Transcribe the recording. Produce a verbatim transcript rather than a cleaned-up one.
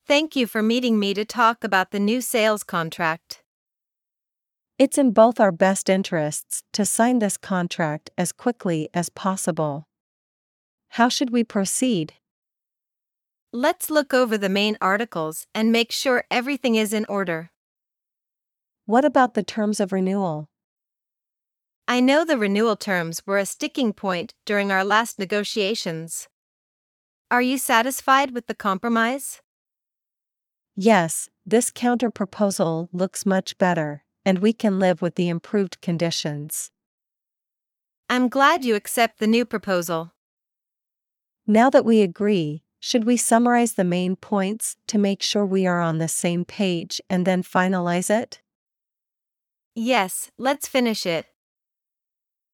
Thank you for meeting me to talk about the new sales contract. It's in both our best interests to sign this contract as quickly as possible. How should we proceed? Let's look over the main articles and make sure everything is in order. What about the terms of renewal? I know the renewal terms were a sticking point during our last negotiations. Are you satisfied with the compromise? Yes, this counter-proposal looks much better, and we can live with the improved conditions. I'm glad you accept the new proposal. Now that we agree, should we summarize the main points to make sure we are on the same page and then finalize it? Yes, let's finish it.